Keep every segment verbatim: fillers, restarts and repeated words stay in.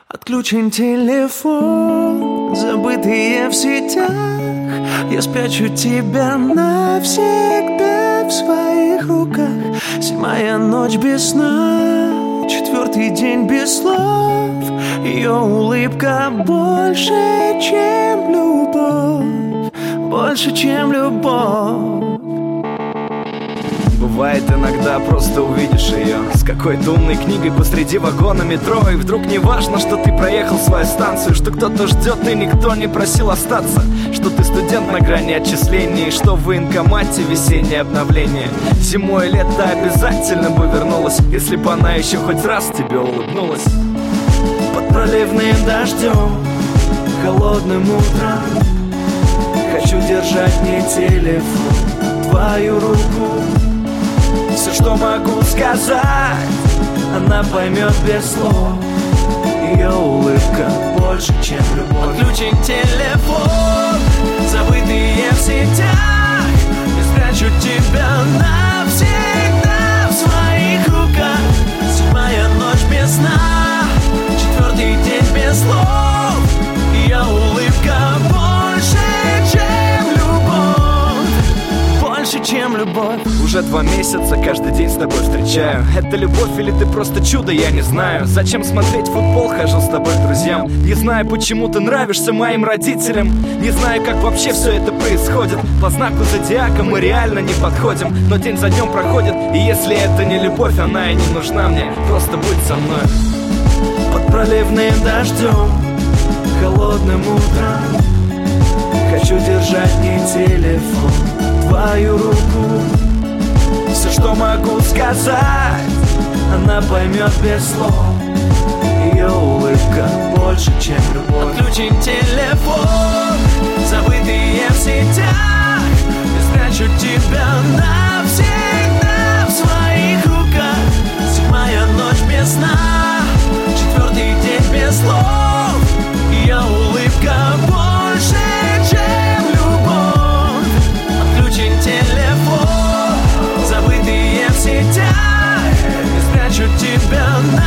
Отключен телефон, забытые в сетях. Я спрячу тебя навсегда в своих руках. Седьмая ночь без сна, четвертый день без слов. Ее улыбка больше, чем любовь, больше, чем любовь. Бывает иногда, просто увидишь ее с какой-то умной книгой посреди вагона метро. И вдруг не важно, что ты проехал свою станцию, что кто-то ждет и никто не просил остаться, что ты студент на грани отчислений, что в военкомате весеннее обновление. Зимой и лето обязательно бы вернулась, если бы она еще хоть раз тебе улыбнулась. Под проливным дождем, холодным утром хочу держать не телефон, твою руку. Все, что могу сказать, она поймет без слов. Ее улыбка больше, чем любовь. Отключен телефон, забытые в сетях. Я спрячу тебя навсегда в своих руках. Седьмая ночь без сна, четвертый день без слов. Ее улыбка больше, чем любовь, больше, чем любовь. Уже два месяца каждый день с тобой встречаю. Это любовь или ты просто чудо, я не знаю. Зачем смотреть футбол, хожу с тобой к друзьям. Не знаю, почему ты нравишься моим родителям. Не знаю, как вообще все это происходит. По знаку зодиака мы реально не подходим, но день за днем проходит. И если это не любовь, она и не нужна мне. Просто будь со мной. Под проливным дождем, холодным утром хочу держать не телефон, твою руку. Все, что могу сказать, она поймет без слов. Ее улыбка больше, чем любовь. Отключен телефон, забытые в сетях. Я спрячу тебя навсегда в своих руках. Седьмая ночь без сна, четвертый день без слов. Ее улыбка больше, чем любовь. Отключен телефон, забытые в сетях. Я спрячу тебя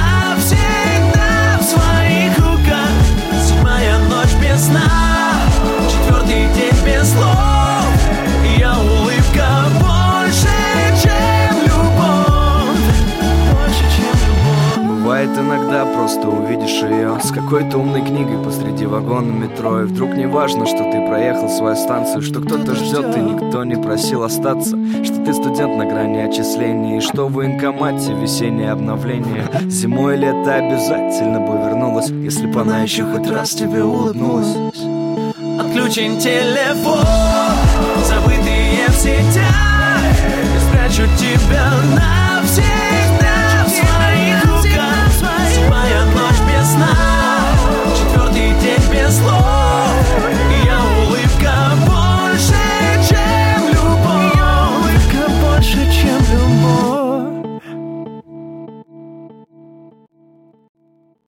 навсегда в своих руках. Седьмая ночь без сна, четвертый день без слов. Ее улыбка больше, чем любовь, больше, чем любовь. Бывает иногда, просто увидишь ее с какой-то умной книгой посреди вагона метро. И вдруг не важно, что ты проехал свою станцию, что кто-то ждет и никто не просил остаться, что ты студент на грани отчислений, и что в военкомате весеннее обновление. Зимой и лето обязательно бы вернулась, если бы она еще хоть раз тебе улыбнулась. Отключен телефон,